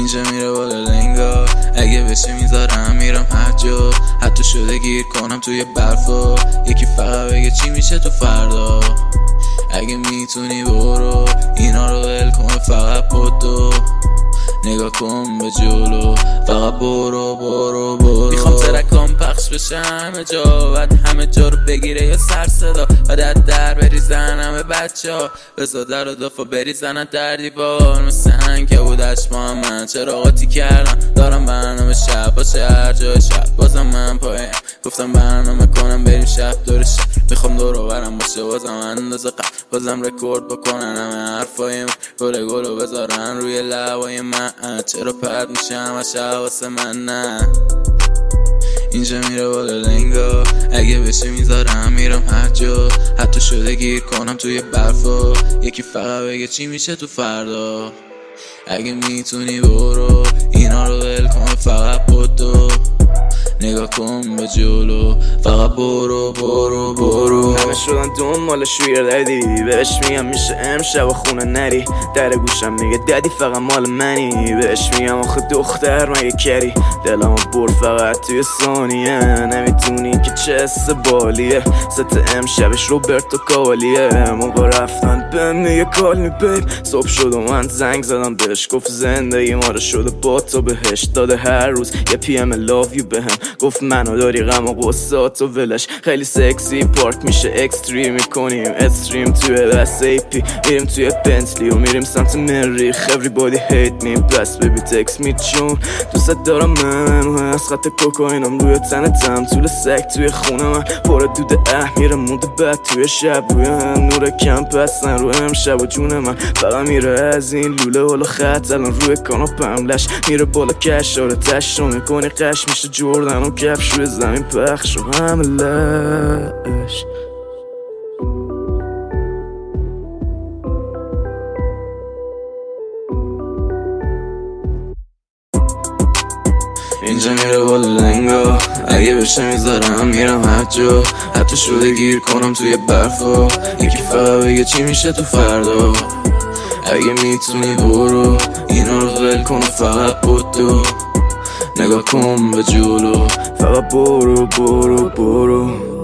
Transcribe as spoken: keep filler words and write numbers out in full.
اینجا میره بالا لنگا، اگه بشه میذارم میرم هر جا، حتی شده گیر کنم توی برفا. یکی فقط بگه چی میشه تو فردا، اگه میتونی برو اینا رو ول کن، فقط بدو نگاه کن به جلو، فقط برو برو برو. میخوام ترکام پخش بشه همه جا، بعد همه جا رو بگیره یا سر صدا، بعد از در بریزن همه بچه ها، بزا در و دفا بریزن در دیوار. مثل هنگ که بودش با هم من چرا قاطی کردم، دارم برنامه شب باشه هر جای شب، بازم من پایم گفتم برنامه کنم بریم شب دور شب. میخوام دور و برم باشه بازم اندازه قبل، بازم رکورد بکنن همه حرفای من، گل گلو بذارن روی لبای من. چرا پرد میشم از واسه من نه، اینجا میره بالا لنگا، اگه بشه میذارم میرم هر جا، حتی شده گیر کنم توی برفا. یکی فقط بگه چی میشه تو فردا، اگه میتونی برو اینا رو ول کن، فقط بدو نگاه کن به جلو، فقط برو برو برو. همه شدن دنبال شویر دادی، بهش میگم میشه امشب خونه نری، در گوشم میگه دادی فقط مال منی، بهش میگم آخه دختر مگه کری، دلمو بر فقط توی ثانیه، نمیدونی که چه استبالیه، ست امشبش روبرتو کاوالیه، موقع رفتن بهم میگه کال می بیب، صبح شد و من زنگ زدم بهش گفت زندگی ما رو شده با تو بهش داده، هر روز یه پی ام love you بهم گفت منو داری غم و قصات و ولش خیلی سکسی، پارک میشه اکستریم میکنیم استریم توی دست ای پی، میریم توی بنتلی و میریم سمت مریخ، everybody hate me بس ببی تکس می چون دوست دارم من، از خط کوکاینم روی تنتم، طول سگ توی خونه من پر دود اه میره مونده بعد توی شب، روی هم نور کم پسن رو امشب و جون من فقط میره از این لوله هلو خط، الان روی کاناپم لش میره بالا کش آره تش رو میکنی قش میشه جردن و کفش روی زمین پخش و همه لش. اینجا میره بالا لنگا، اگه بشه میذارم میرم هر جا، حتی شده گیر کنم توی برفا. یکی فقط بگه چی میشه تو فردا، اگه میتونی برو اینا رو ول کن، فقط بدو نگاه کن به جلو، فقط برو برو برو.